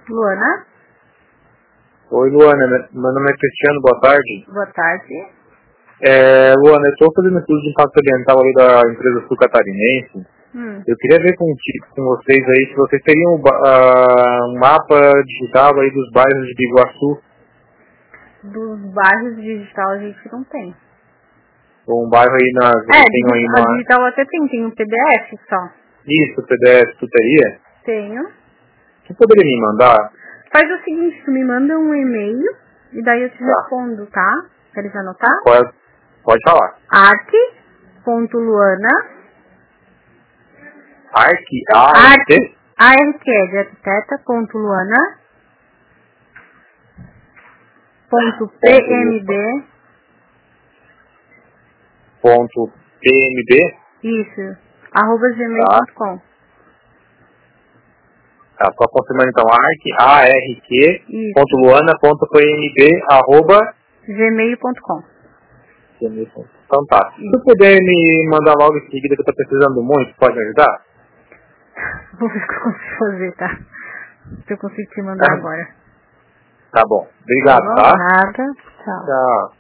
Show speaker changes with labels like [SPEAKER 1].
[SPEAKER 1] Luana?
[SPEAKER 2] Oi, Luana. Meu nome é Cristiano, boa tarde.
[SPEAKER 1] Boa tarde.
[SPEAKER 2] Luana, eu estou fazendo estudo de impacto ambiental ali da empresa Sul Catarinense. Eu queria ver com vocês aí se vocês teriam um mapa digital aí dos bairros de Biguaçu.
[SPEAKER 1] Dos bairros digital a gente não tem.
[SPEAKER 2] Ou um bairro aí
[SPEAKER 1] a digital até tem um PDF só.
[SPEAKER 2] Isso, PDF, tu teria?
[SPEAKER 1] Tenho.
[SPEAKER 2] Tu poderia me mandar?
[SPEAKER 1] Faz o seguinte, tu me manda um e-mail e daí eu te respondo, tá? Queres anotar?
[SPEAKER 2] Pode falar.
[SPEAKER 1] arc.luana
[SPEAKER 2] ARC
[SPEAKER 1] é de arquiteta, .luana
[SPEAKER 2] .pmb
[SPEAKER 1] isso, @gmail.com.
[SPEAKER 2] Tá, só confirmando então, arc.luana.pmb
[SPEAKER 1] gmail.com.
[SPEAKER 2] Então tá. Se tu puder me mandar logo em seguida que eu tô precisando muito, pode me ajudar?
[SPEAKER 1] Vou ver o que eu consigo fazer, tá? Se eu consigo te mandar agora.
[SPEAKER 2] Tá bom. Obrigado, tá?
[SPEAKER 1] Nada. Tchau.
[SPEAKER 2] Tchau.